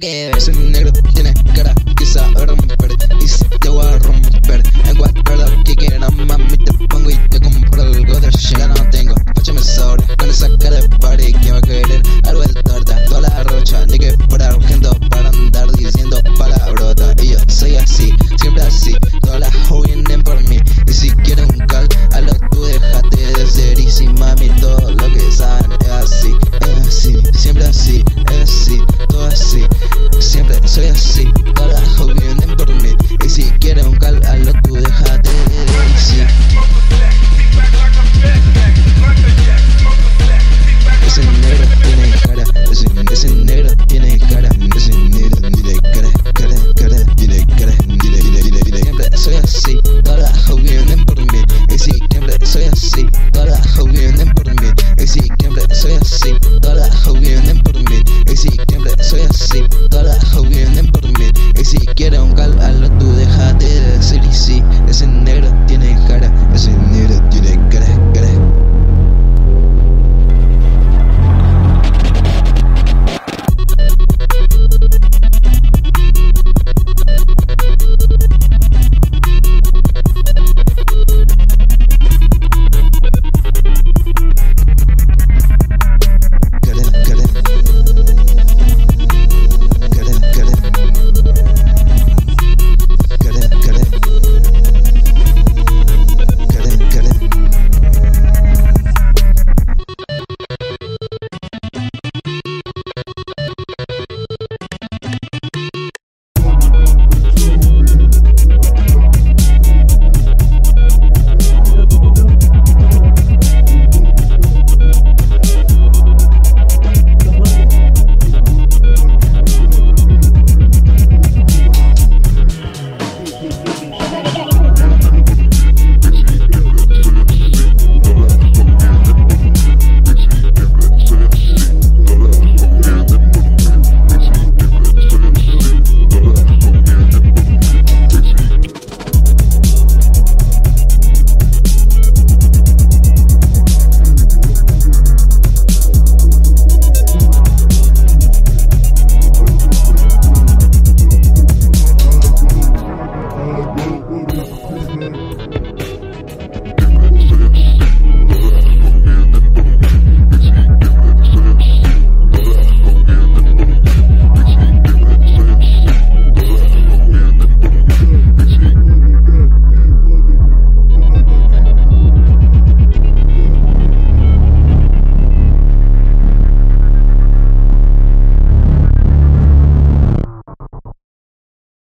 que ver. Soy un negro, tiene cara que sabe romper. Y si te voy a romper en cualquier lado que quieras, mami, te pongo y te compro algo de ya no tengo. Fáchame sobre con esa cara de party. ¿Quién va a querer algo de torta? Toda la rocha, ni que fuera urgente para andar diciendo palabrota. Y yo soy así, siempre así. Todas las hoes vienen por mí. Y si quieres un cal, a lo tú dejate de ser. Y si mami, todo lo que saben es así, siempre así, es así, todo así. Siempre soy así.